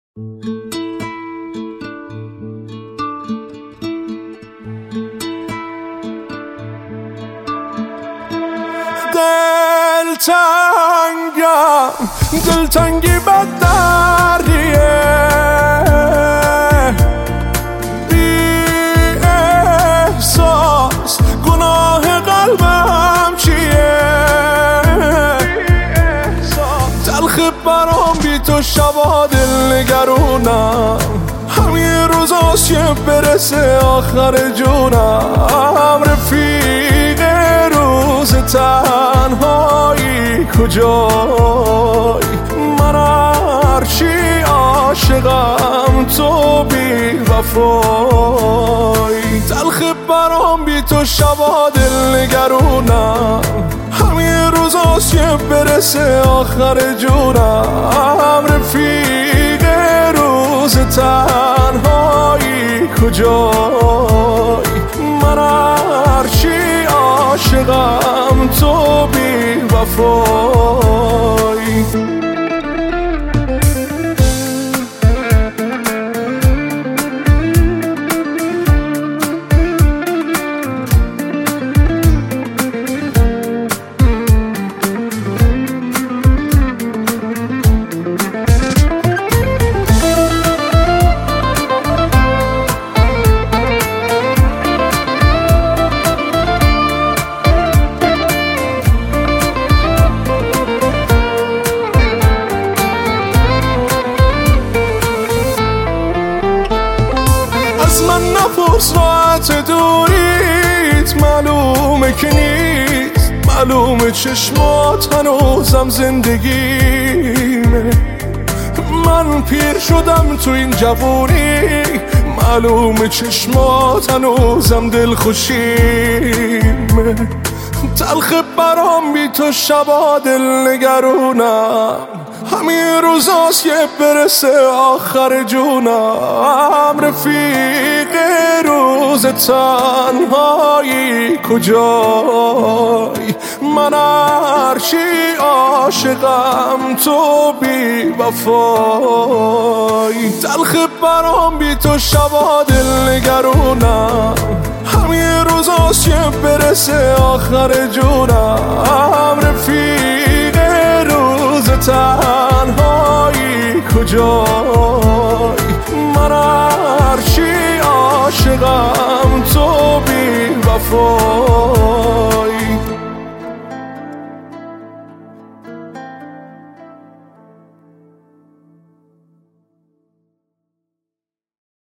دلتنگی بد دردیه، بی احساس گناه قلبم چیه؟ تلخ برام بی تو شبا دل نگرونم، همین روزاست که برسه آخر جونم. رفیق روز تنهایی کجایی؟ من هرچی عاشقم تو بی وفایی. تلخ برام بی تو شبا دل نگرونم، همین روزاست که برسه آخر جونم. رفیق روز تنهایی کجایی؟ من هرچی عاشقم تو بی وفایی. از من نپرس راحت دوریت، معلومه که نیست، معلومه چشمات هنوزم زندگیمه. من پیر شدم تو این جوونی، معلومه چشمات هنوزم دلخوشیمه. تلخ برام بی تو شبا دل نگرونم، همین روزاست که برسه آخر جونم. رفیق روز تنهایی کجایی؟ من هرچی عاشقم تو بی وفایی. تلخ برام بی تو شبا دل نگرونم، همین روزاست که برسه آخر جونم. رفیق روز تنهایی کجایی؟ من هرچی عاشقم تو بی وفایی.